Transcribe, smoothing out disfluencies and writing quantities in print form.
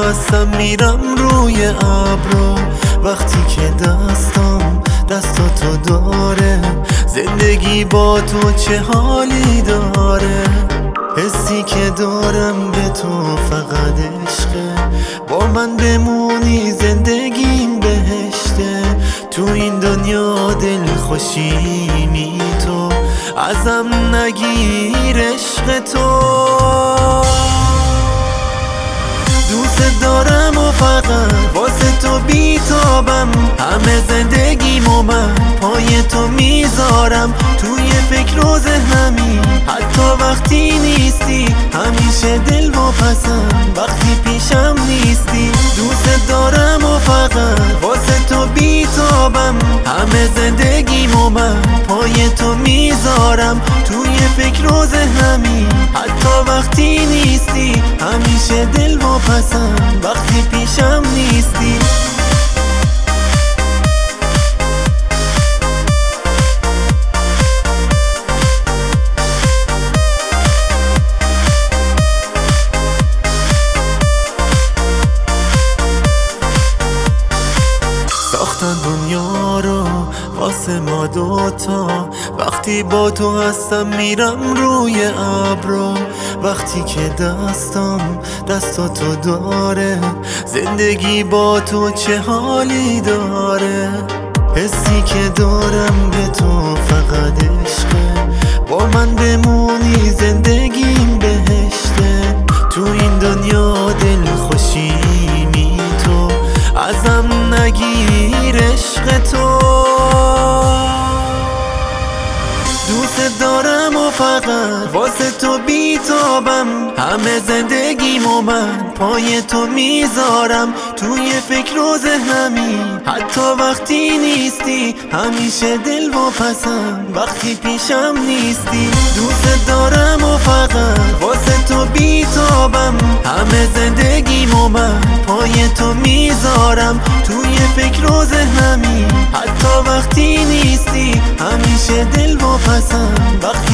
هستم میرم روی ابرو، وقتی که دستاتو داره، زندگی با تو چه حالی داره. حسی که دارم به تو فقط عشقه، با من بمونی زندگیم بهشته. تو این دنیا دل خوشیمی تو، ازم نگیر عشق تو. دوست دارم و فقط واسه تو بیتابم، همه زندگیمو من پای تو میذارم. توی فکر و ذهنمی حتی وقتی نیستی، همیشه دل واپسم وقتی پیشم نیستی. دوست دارم و فقط واسه تو بیتابم، همه زندگیمو من پای تو میذارم. توی فکر و ذهنمی حتی وقتی نیستی، همیشه دل واپسم وقتی پیشم نیستی. ساختن دنیا رو واسه ما دوتا، وقتی با تو هستم میرم روی ابرو. وقتی که دستاتو داره، زندگی با تو چه حالی داره. حسی که دارم به تو فقط عشقه، با من بمونی زندگیم بهشته. تو این دنیا دل خوشیمی تو، ازم نگیر عشق تو. دوست دارم و فقط واسه تو بیتابم، همه زندگیمو من پای تو میذارم. توی فکر و ذهنمی حتی وقتی نیستی، همیشه دل واپسم وقتی پیشم نیستی. دوست دارم و فقط واسه تو بیتابم، همه زندگیمو من پای تو میذارم. توی فکر و ذهنمی حتی وقتی نیستی، همیشه دل واپسم وقتی